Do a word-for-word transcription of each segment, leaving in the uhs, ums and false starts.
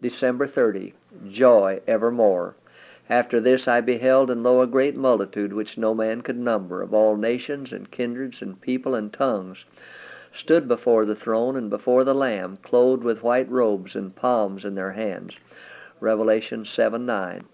December thirtieth. Joy evermore. After this I beheld, and lo, a great multitude, which no man could number, of all nations and kindreds and people and tongues, stood before the throne and before the Lamb, clothed with white robes and palms in their hands. Revelation seven nine.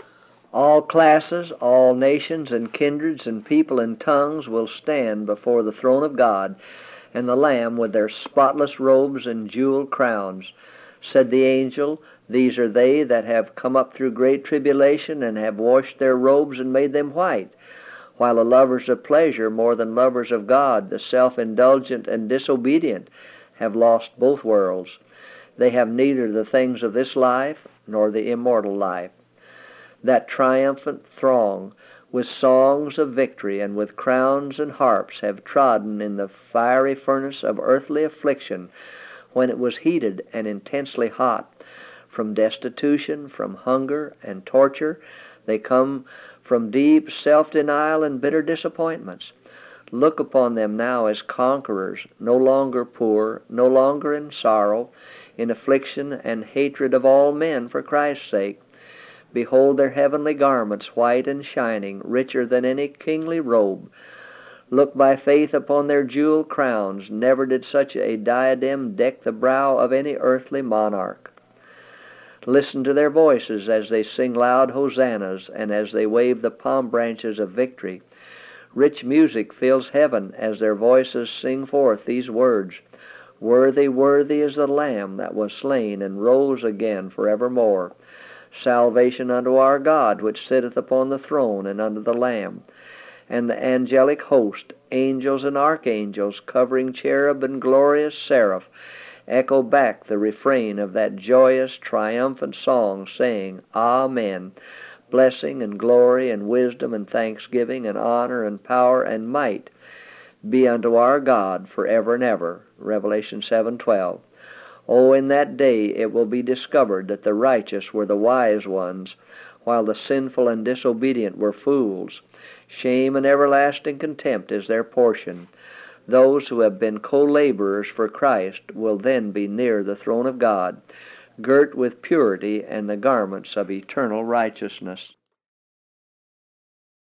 All classes, all nations and kindreds and people and tongues will stand before the throne of God and the Lamb with their spotless robes and jeweled crowns. Said the angel, These are they that have come up through great tribulation, and have washed their robes and made them white. While the lovers of pleasure more than lovers of God, the self-indulgent and disobedient, have lost both worlds. They have neither the things of this life nor the immortal life. That triumphant throng, with songs of victory and with crowns and harps, have trodden in the fiery furnace of earthly affliction, when it was heated and intensely hot. From destitution, from hunger and torture, they come from deep self-denial and bitter disappointments. Look upon them now as conquerors, no longer poor, no longer in sorrow, in affliction and hatred of all men for Christ's sake. Behold their heavenly garments, white and shining, richer than any kingly robe. Look by faith upon their jeweled crowns. Never did such a diadem deck the brow of any earthly monarch. Listen to their voices as they sing loud hosannas and as they wave the palm branches of victory. Rich music fills heaven as their voices sing forth these words, Worthy, worthy is the Lamb that was slain and rose again forevermore. Salvation unto our God, which sitteth upon the throne, and unto the Lamb. And the angelic host, angels and archangels, covering cherub and glorious seraph, echo back the refrain of that joyous, triumphant song, saying, Amen. Blessing and glory and wisdom and thanksgiving and honor and power and might be unto our God forever and ever. Revelation seven twelve. Oh, in that day it will be discovered that the righteous were the wise ones, while the sinful and disobedient were fools. Shame and everlasting contempt is their portion. Those who have been co-laborers for Christ will then be near the throne of God, girt with purity and the garments of eternal righteousness.